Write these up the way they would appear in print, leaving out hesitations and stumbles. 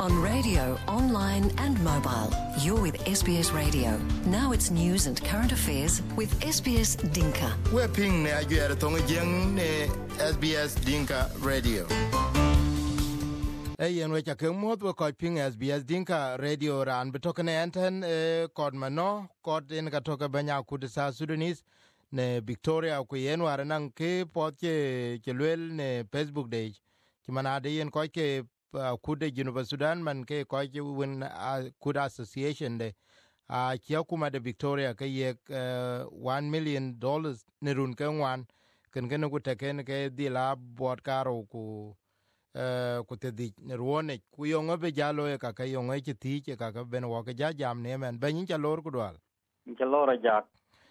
On radio, online and mobile. You're with SBS Radio. Now it's news and current affairs with SBS Dinka. We're ping ne ajuere tonga jeng ne SBS Dinka Radio. Yen wecha ke mod we ko ping SBS Dinka Radio ran betokene enten kod mano kod en ka toka banya kudisa Sudanese ne Victoria ku yen waranang ke potche kelwel ne Facebook day. Kimana de yen ko ke kude University Sudan man ke ko ke win kuda association de kia kuma de Victoria ke ye $1 million ne run ke wan ken ku teken ke dila bot karo ku te di ne ruone ku yongo be jalo e ka yongo e ti ke ka ben wo ke jam ne men ben cha lor ku dwal cha lor jak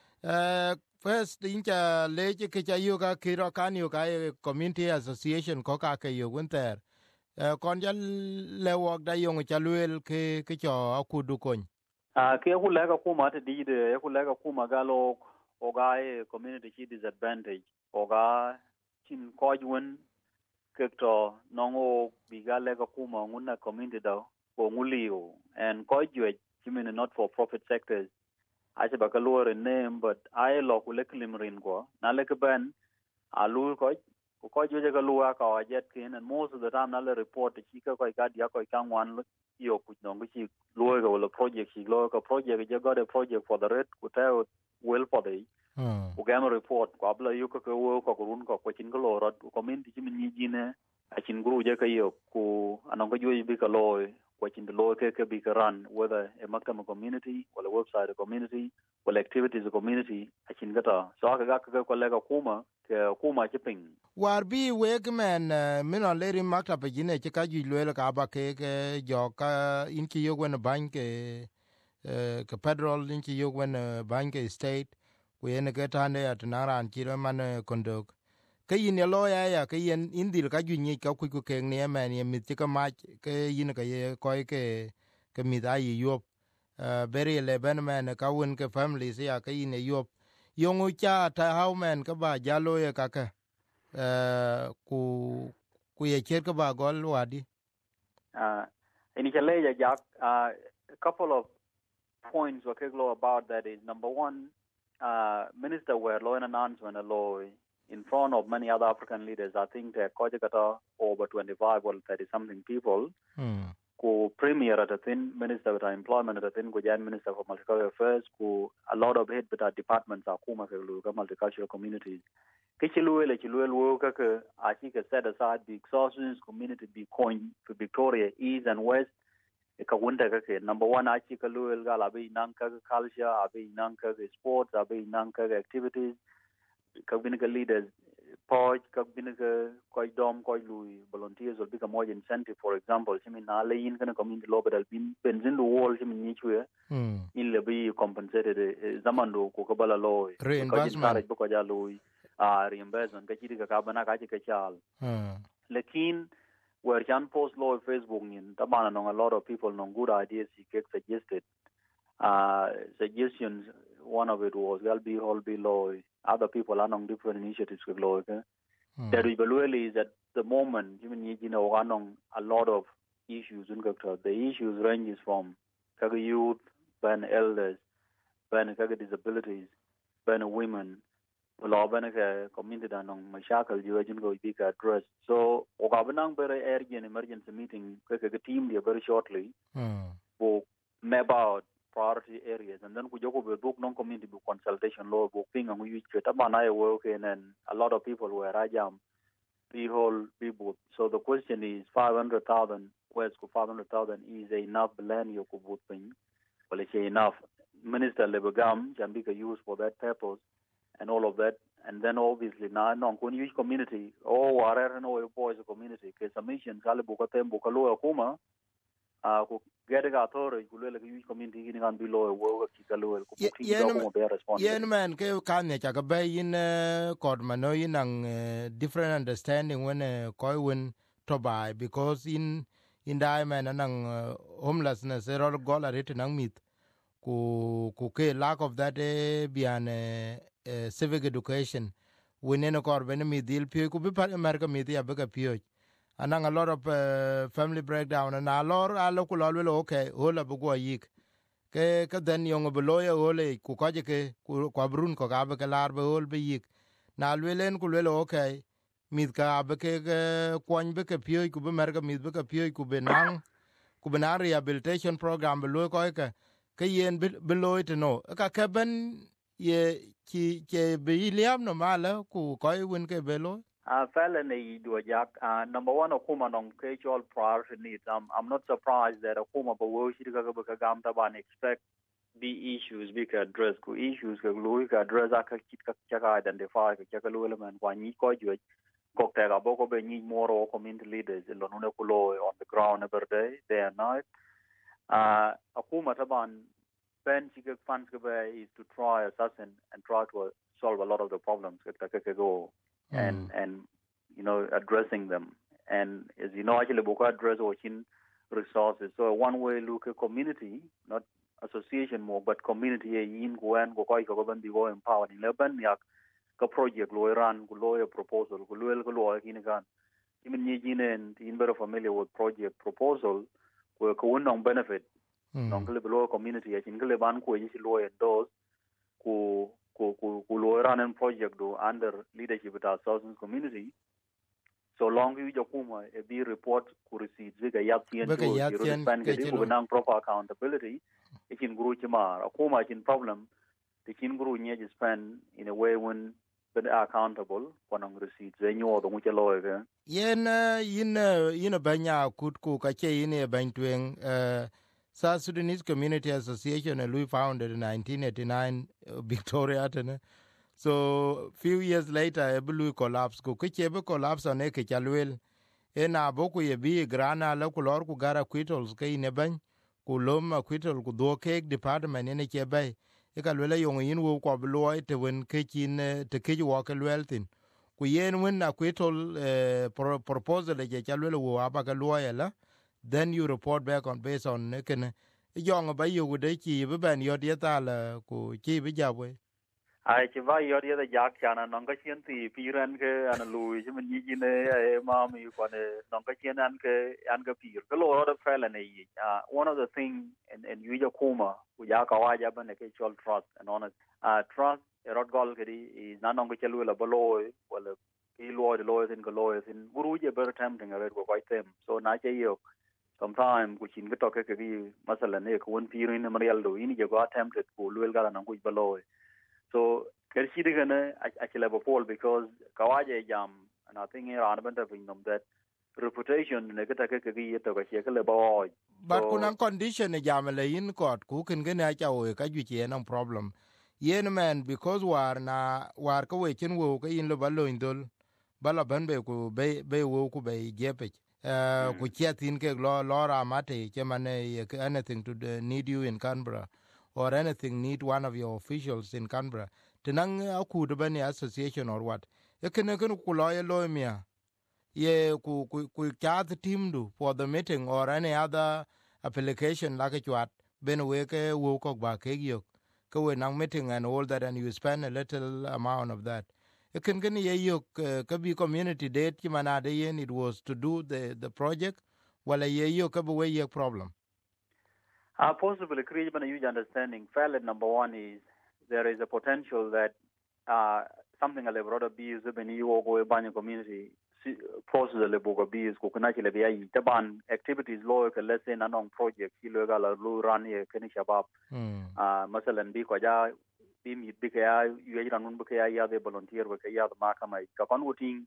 first incha leje ke cha yoga kiro kan yoga community association ko ka ke yogunter kon ja le wok da yong cha luel ke cho akudu kon ke ku le ka kuma te di de ku le ka kuma galo o ga community ki disadvantage o ga chin ko jun ke to nongo bi ga le ka kuma nguna community da ko ngulio and ko jwe chimen not for profit sectors ache ba ka lore name but I lo ku le klimrin ko na le ka ben alu ko jwe ga luwa ka jet kin and most of the time na le report ki ka ga dia ko kan wan yo ku nongo chi luwa ga lo project chi lo ka project je got a project for the red ku ta well for the ku ga report ko abla yu ko wo ko run ko chin ko lo ro community chi min ji ne a chin guru je ka yo ku anon ko jwe bi ka lo ko chin lo ke bi ka run whether a makam community or a website community or activities community a chin gata so ka ko le ka kuma chipping war bi wegman min on leri makta pe jine ke ka ju le ka ba ke jo ka in ki yo wen bank ke federal in ki yo wen bank state ku yen ke tane at naran ki man kondok ke yin lo ya ke yin indil ka ju ni ka ku ke ne man ye mit ka ma ke yin ka ye ko ke mi da yi yo beri le ben man ka won ke family ya ke yin yo yongu cha ta how man ka ba jalo ye ka ku ye cher ka ba gol wadi initially ja a couple of points were keglo about that is number one minister were law and announcement a law in front of many other African leaders. I think Kojagata over 25 or 30 something people ku premier at a thin minister with employment at a thin Gujan minister for multicultural affairs ku a lot of head with our departments are kuma multicultural communities kichiluel wo ka achika set aside the sources community be coin for Victoria East and West ka wunda ka number one achika luel gala be nanka culture abe nanka sports abe nanka activities community leaders poj kabinaka koi dom koi lui volunteers will become more incentive for example chimin ale in kana community law but bin benzin the wall chimin ni chue in le be compensated zamando ko kabala law reimbursement ko ja lui reimbursement ka chiri ka bana ka ka chal lekin where can post law Facebook in tamana no a lot of people no good ideas he suggested suggestions. One of it was Galbi Holby law. Other people are on different initiatives with law. That we believe is at the moment, a lot of issues. The issues ranges from youth, ban elders, ban disabilities, ban women, law ban community and on mashakal you go big address. So Okabanang very urgent emergency meeting team very shortly for map out priority areas and then we go book non-community book consultation law booking and we work in and a lot of people were rajam people. So the question is 500,000 where's 500,000 is enough land you could put thing well it's enough minister lebagam can be used for that purpose and all of that and then obviously now non-community community whatever no boys community case submission kale bukatem bukalo akuma get a authority community in an below work yen man ke kan ne ka be in kod mano in ang different understanding when koi win to buy because in diamond and homelessness error gola ret nang mit ku ke lack of that bian civic education when in a kor ben mi dil pio ku bi par america mi dia be ka pio anang a lot of family breakdown and a lot alo ku lo okay hola bu go yik ke den yong beloy ole ku ko je ke ku brun ko ga be lar be hol be yik na lwelen ku lwelo okay mit ka be ke kwon be ke pio ku be mer ga mit be ke pio ku be nang ku be na rehabilitation program be lo ko ke yen be lo to no ka ke ben ye ki be liam no mala ku ko win ke be lo Felony do Jack. Number one, Okuma non casual priority needs. I'm not surprised that Okuma Bawoshi Gam Taban expect the issues we can address issues we can address identify element when you call you cocktail boko be need more community leaders in on the ground every day and night. Okuma Taban Ben funds is to try assassin and try to solve a lot of the problems and you know addressing them, and as you know actually book address watching resources. So one way look at community, not association more, but community in Gwen go go empowered in Lebanon yak ka project lo run go lawyer proposal go lo in gan even in better familiar with project proposal go no benefit non lo community in ban ko lo endorse ku run project do under leadership of our Southern community. So long as you be report ku receipts we get to proper accountability it can grow chimar akuma in problem the can grow near spend in a way when be accountable when on receipts they know the much lawyer yen yin banya kut ku ka che yin ban twen South Sudanese Community Association and we founded in 1989 Victoria tene. So few years later ebulu collapse ku ke be collapse on ke chalwel ena boku ye bi grana la ku lor ku gara quitals ke ne ban ku lom quitol ku do ke department ne ke bay e ka lele yong yin wo ko blo te wen ke kin te ke wo ke lweltin ku yen wen na quitol proposal ke chalwel wo aba ka loyala then you report back on based on ne ken yong ba yu de ki be ban yo de ta ku ki be jabwe ai ci vai yor ya jak chana non ka chen ti piran ke ana lui ci man yi ne ma mi ko ne non ka chen an ke pir ko lo da fela ne yi one of the thing and you kuma ku ya ka wa ja ban ke chol trust and honest trust rot gol ke di na non ka chelu la bolo wala ki lo in ko lo in guru je ber tam ting red ko kai tem so na che yo sometime ku chin ke to ke masala ne ko won pirin ne marial do ini je go attempted ku luel gala nan ku balo. So kershidi gana actually before because kawaje jam and I think here on that reputation negata ke to ka shekle ba but kunang condition jam le in court ku ken gena cha o ka ju che no problem yen man because war ka we chen wo ka in lo balo indol bala ban be ku be wo ku be jepe ku chatin ke lo ra mate che mane anything to need you in Canberra or anything need one of your officials in Canberra tenang aku de bani association or what ekene ku lo mia ye ku chat team do for the meeting or any other application like it what ben we ke wo ko ba ke yo ko we nang meeting and all that and you spend a little amount of that it can ye yo ka bi community date ki mana de yen it was to do the project wala ye yo ka be we problem possibly create a huge understanding fairly number one is there is a potential that something a level of abuse when you go a banyo community process a level of abuse ko kana chile biya taban activities law let's say nanong project kilo gala lu run ye kani shabab masalan bi ko ja bi mi bi ka yu ran mun bi ka ya de volunteer ko ya da makama ka kon wuting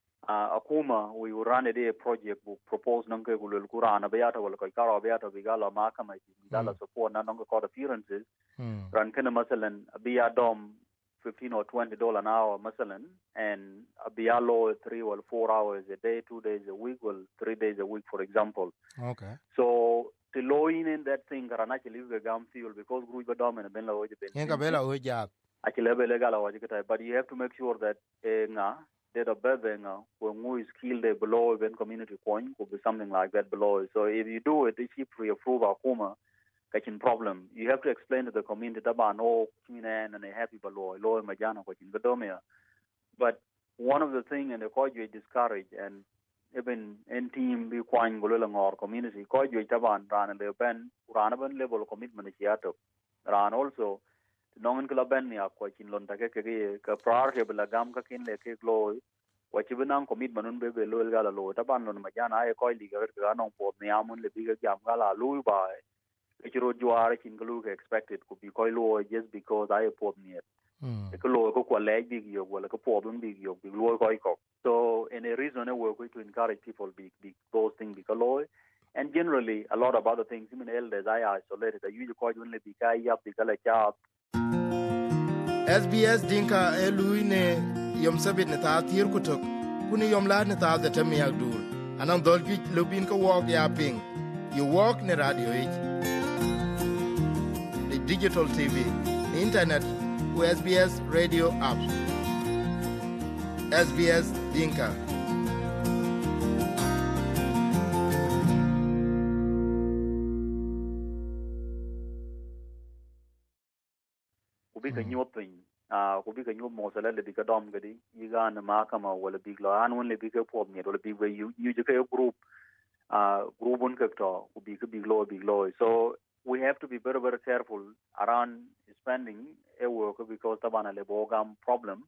akuma we run a project book propose nang ke gulul qur'ana bayata wal ko karo bayata bigala makama bigala support nanong ko appearances ran kana masalan biya dom $15 or $20 an hour masalan and biya law 3 or 4 hours a day 2 days a week or 3 days a week for example okay so the law in that thing karana actually we gam fuel because group ba dom and ben law je ben enga bela ho ja actually be legal wa je but you have to make sure that nga that a bevenga when who is skilled below even community coin could be something like that below so if you do it if you pre-approve akuma kachin problem you have to explain to the community that no and they happy below law majana kachin gadomia but one of the thing and the court you discourage and even in team be kwang golo ngor community ko ju taban ran le ben ran ben level commitment chiato ran also nongen kala ben ya ko kin lon take ke ka priority bela gam ka kin le ke gloy wachi binang commitment un be lo gala lo taban lon ma jana ay ko li ga non po ne amun le bi ga jam gala lu ba ke ro juare kin glu ke expected could be ko lo just because I po ne ko lo ko le bi yo wala ko po dun bi yo bi lo ko so in a reason we're going to encourage people be those things because law and generally a lot of other things even elders I isolated the usually quite only be kai up the kala job SBS dinka eluine yom sabit ne ta tir kutok kuni yom la ne ta da tamiyak dur anan dolgi lubin ko walk ya ping you walk ne radio the digital TV internet with SBS radio app SBS Dinka. Kubi ka nyopin, kubi ka nyop mosala le bika dom gadi, yiga na makama wala bigla anun le bika pop ne wala bigwe you jika group un kakto kubi ka biglo. So we have to be very careful around spending a work because tabana le bogam problem.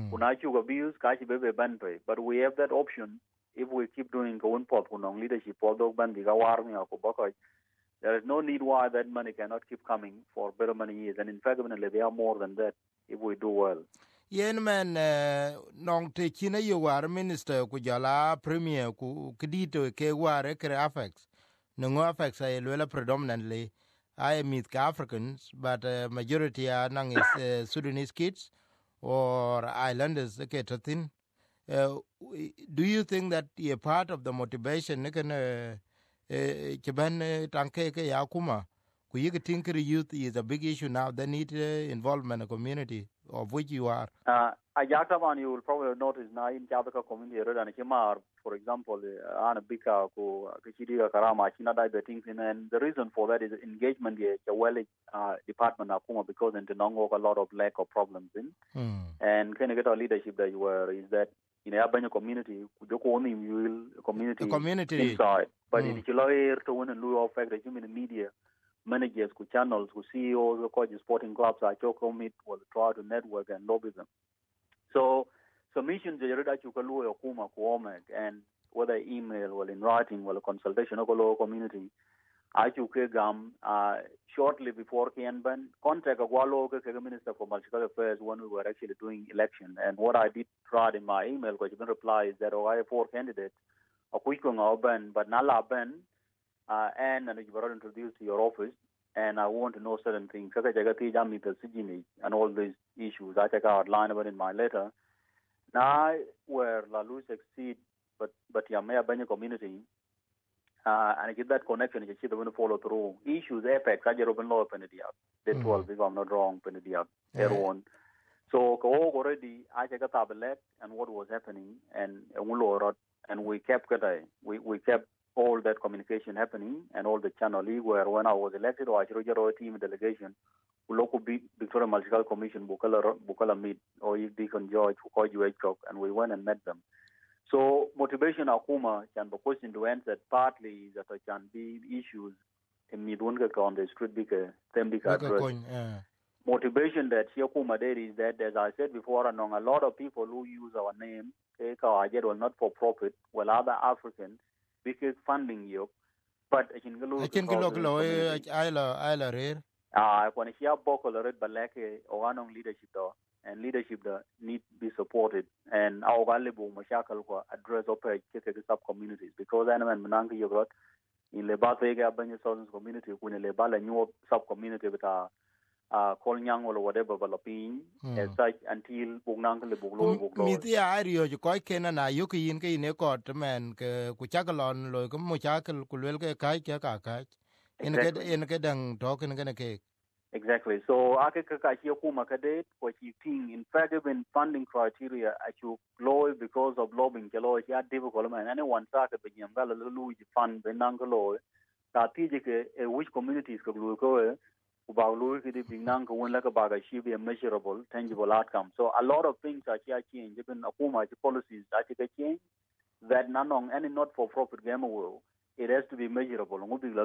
But we have that option if we keep doing leadership. There is no need why that money cannot keep coming for very many years. And in fact, they are more than that if we do well. Yen man nong te china you war minister ku jala premier ku kidito ke ware kre affects. No affects are predominantly I meet Africans, but majority are nang is Sudanese kids or islanders. Do you think that a part of the motivation can tanke ke yakuma ku you think youth is a big issue now? They need involvement in the community of which you are. Ayataman, you will probably notice now in Chavaka community and Himar, for example, Anna Bika, Kichidiga Karama, Chinada, the things, and the reason for that is engagement the well department Akuma because in Tenongo a lot of lack of problems in. And can you get our leadership that you were is that in a Abanya community, you will community inside. But in Chiloir to win and Louis effect the human media managers, who channels, who CEOs, who coach sporting clubs, I meet will try to network and lobby them. So submissions and whether email or in writing or a consultation of a community, I shortly before Kianban contact a Minister for Multicultural Affairs when we were actually doing election. And what I did write in my email, which has been replied, is that I have 4 candidates, a quick ban, but Nala Ben, and you were introduced to your office, and I want to know certain things. And all these issues I outlined about in my letter. Now, where La Luz exceed, but Yamea Banya community, and I get that connection, you see the one follow through. Issues, Apex, I get open law, Penediak. They 12, if I'm not wrong, Penediak, everyone. So, already, I take a tablet and what was happening, and we kept we kept all that communication happening and all the channel where when I was elected or I chose a team delegation, local Victoria Multicultural Commission, Bukala meet or Deacon George, who called you and we went and met them. So motivation Akuma can be question to answer partly that there can be issues in Midunga on the street bigger address. Motivation that Akuma did is that, as I said before, among a lot of people who use our name, take our well not for profit, well other Africans, because funding you, but I can go when I Boko red balake or anong leadership and leadership need to be supported and our valuable mashakal address opera sub communities because animal Mananga Yogurt in Lebatega Banya Southern community when Lebala new sub community with Kolnyang or whatever Balapin as such until Bugnang Buglo. Mithia Ario, you quite can and Ayuki in Kayne man, Kuchakalon, Locum Muchakal, Kulwelka Kai, in a gedang talking again a cake. Exactly. So Akakakuma Kadet, what you think, in fact, even funding criteria at you low because of lobbying, Jalo, yeah, difficult, and anyone started with Yamgala Lulu fund, Benangalo, which communities could go. About being like a measurable, tangible outcome. So a lot of things are changed. Even Akuma policies are change. that nanong any not-for-profit game will, it has to be measurable.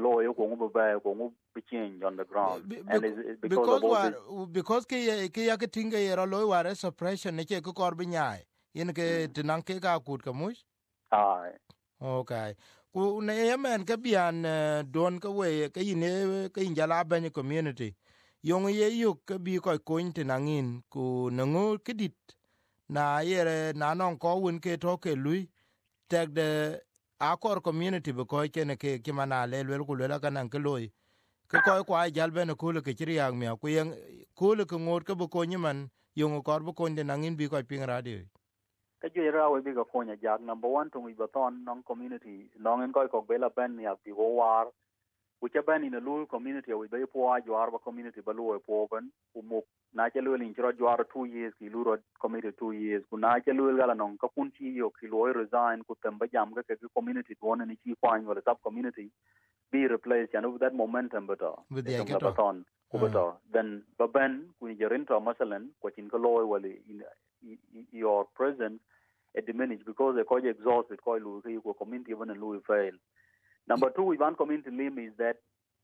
Be change on the ground, and it's because ke tinga yero loy ware suppression ne ke ko bi nyai yin ke tinang ke ka kut ka mush. Aye. Okay. Ku ne yemen ke bian don ka we ke ine ke injala ban community. Yong ye yuk ke bi ko tinangin ku nango kidit na yere na non ko won ke to ke lui tag the akor community because ke mana lelwel ku lela kanan ke loy ke ko jalben ku le ke triang mi ku yen ku le ke ngot ke ko nyiman yung kor bu ko nangin bi ko ping radio ka jera we bi ko nya jag number 1 to we baton non community non en ko bela ben ya bi war which ban in a local community we be po ajwar ba community balu po ban umuk na chelu in chro jwar 2 years ki luro community 2 years ku na chelu gala non ka kunti yo ki lo resign ku tamba jam ga ke community one ni chi kwan wala sub community be replaced and with that momentum better with the baton ku better then baban ku jerin to masalan ko tin ko lo wala in your presence it diminish because the college exhausted ko lu ko community even lu fail. Number 2, we want community limb is that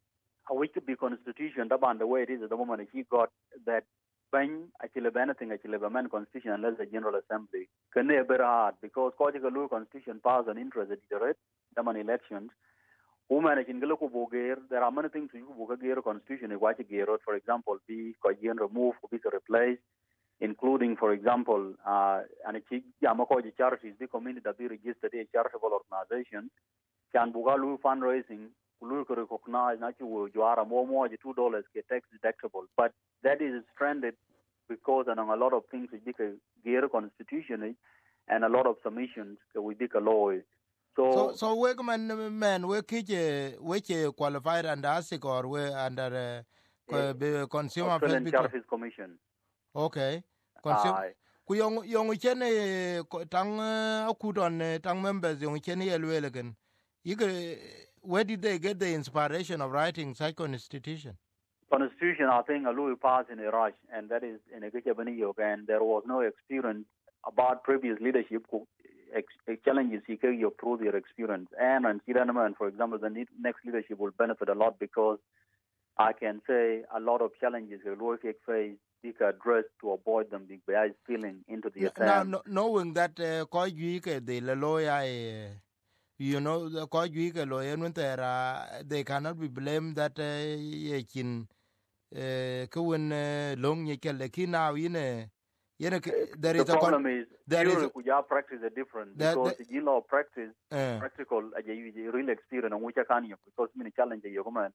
we could be constitution, the way it is at the moment, he got that bang, actually anything, actually a man constitution unless the General Assembly. Can they better hard because Kojigalu constitution passed an interest at the man elections. Women in Galoku Bogir, there are many things you Bogir constitution, for example, be Kojian removed, be replaced, including, for example, and Yamakoji charities, the community that be registered a charitable organization. Can Bugalu fundraising, Ulu recognize that you are more $2 get tax deductible. But that is stranded because and a lot of things we make a gear constitution and a lot of submissions that we make a law. So we man we qualified under ASIC or we under Consumer Australian Service Commission. Okay. Ku yong chene tang akudon tang members yong chene elwelegen. Where did they get the inspiration of writing such constitution? Constitution, I think, a Louis passed in a rush, and that is in a Gichabani, and there was no experience about previous leadership challenges he carried through their experience. And for example, the next leadership will benefit a lot because I can say a lot of challenges the Louis face he can address to avoid them by spilling into the attempt. Now, knowing that the lawyer. You know, the Kojuika lawyer, they cannot be blamed that long now there is the problem is practice is different because you know practice practical real experience and which can because many challenges you come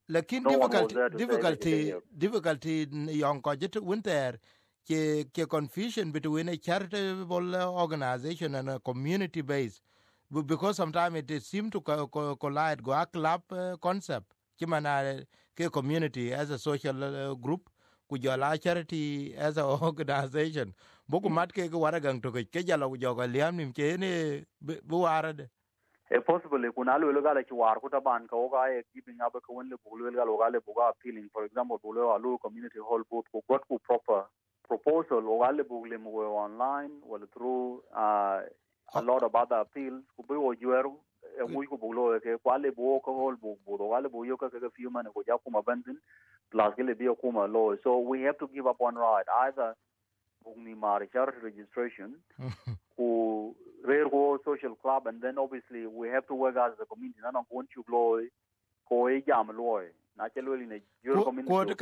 difficulty young Kojet winter confusion between a charitable organization and a community base. Because sometimes it seems to collide. Go a club concept, Kimana community as a social group, could you allow charity as an organization? Boku matke waragang to Kejala Yoga Liam Kene Buarad. Possibly, Kunalu Lugala Chuar, Kutaban, Kaoga, keeping up a Kawinle Bulugale Buga appealing, for example, Bulu Alu community hall book, got proper proposal, Ogale Buglim were online, well through a lot of other appeals. Kubu Jueru, Muku Bulo, Quale Boka Hall Book, Wale Buyoka, a few men of Jakuma Benson, plus Gilibio Kuma law. So we have to give up one right. Either Bugni charity registration, who rare social club, and then obviously we have to work as a community. None of one you glory, Koi Jam Loy. Naturally, in your community,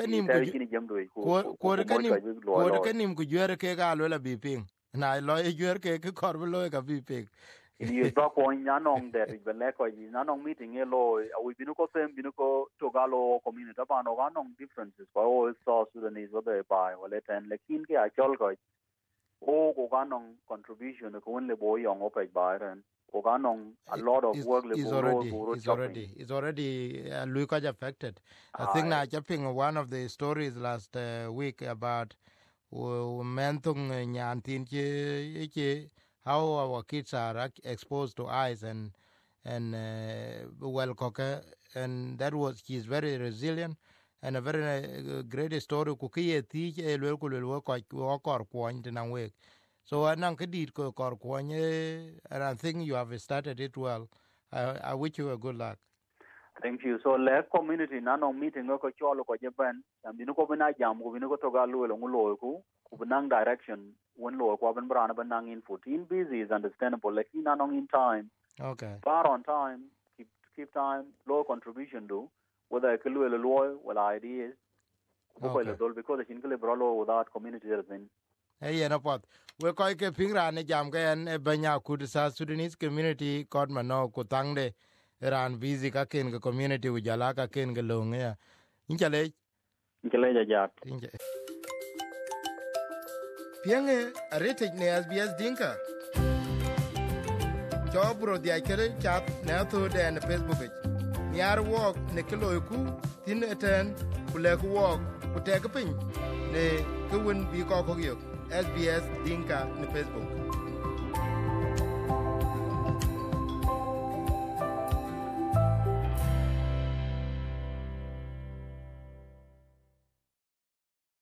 and I lawyer your cake, a corbeloy a big. You talk on Yanong that is the Leco is Nanong meeting a law. We Binuko Sem, Binuko, Togalo, community, Banong differences for all South Sudanese, what they buy, or let and Lekinke, I chalkoi. Oh, Oganong contribution, the only boy on OPEC Byron. Oganong, a lot of work is already Luka's affected. I think now jumping one of the stories last week about Mentung Nyantin how our kids are exposed to ice and well cocker, and that was he's very resilient and a very great story. Cookie teach a local work or point in a week. So anang kedit ko kor kwanye, and I think you have started it well. I wish you a good luck. Thank you. So le community na no meeting ko cholo ko jeban binu ko bina jam ko binu ko to ga lo ngulo ku binang direction when lo ko ban brana banang in 14 busy is understandable like na no in time. Okay. Far on time, keep time, low contribution do whether kilo lo well ideas Okay. because the chingle brolo without community there then. Hey, no pot. We koi ke pingra ne jam ke en banya kud South Sudanese community kod mano kutangde ran busy ka ken ke community ujala ka ken ke long ya. Inchale Jat. Pienge arete ne SBS Dinka. Chobro dia kere chat ne to den Facebook. Nyar walk ne kilo ku tin eten kule ku walk ku te ke pin ne ku win bi ko ko yo. SBS Dinka ne Facebook.